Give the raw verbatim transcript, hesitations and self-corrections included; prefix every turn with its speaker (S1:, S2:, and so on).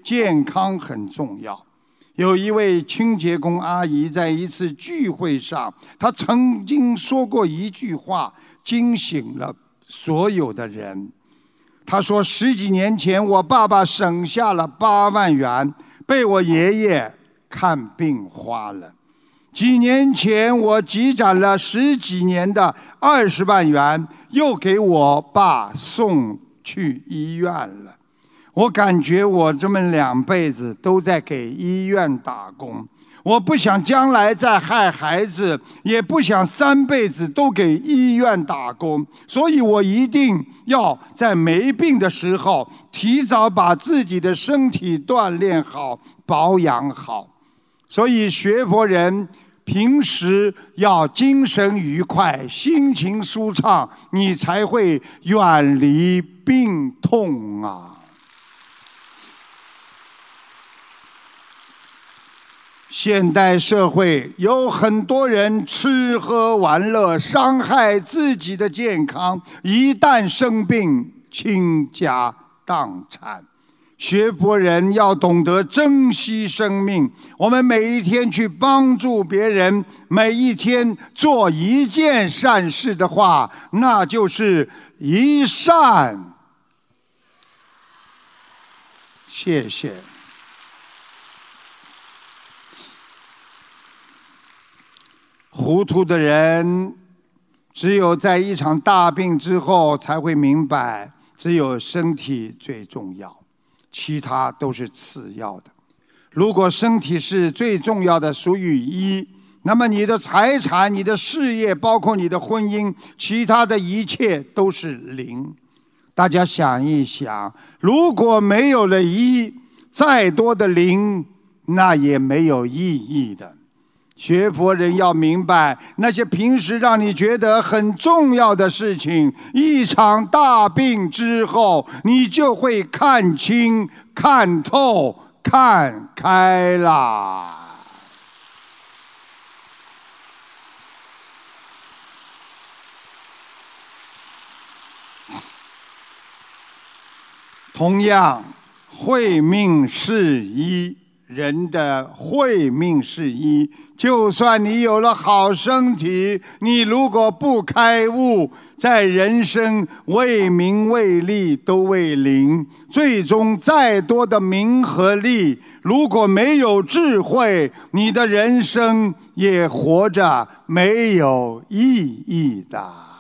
S1: 健康很重要。有一位清洁工阿姨在一次聚会上，她曾经说过一句话，惊醒了所有的人。她说：十几年前我爸爸省下了八万元，被我爷爷看病花了。几年前我积攒了十几年的二十万元，又给我爸送去医院了。我感觉我这么两辈子都在给医院打工，我不想将来再害孩子，也不想三辈子都给医院打工，所以我一定要在没病的时候提早把自己的身体锻炼好，保养好。所以学佛人平时要精神愉快，心情舒畅，你才会远离病痛啊。现代社会有很多人吃喝玩乐，伤害自己的健康，一旦生病，倾家荡产。学佛人要懂得珍惜生命，我们每一天去帮助别人，每一天做一件善事的话，那就是一善。谢谢。糊涂的人，只有在一场大病之后才会明白，只有身体最重要，其他都是次要的。如果身体是最重要的，属于一，那么你的财产、你的事业，包括你的婚姻，其他的一切都是零。大家想一想，如果没有了一，再多的零，那也没有意义的。学佛人要明白，那些平时让你觉得很重要的事情，一场大病之后，你就会看清、看透、看开啦。同样，慧命是一，人的慧命是一。就算你有了好身体，你如果不开悟，在人生为名为利都为零，最终再多的名和利，如果没有智慧，你的人生也活着没有意义的。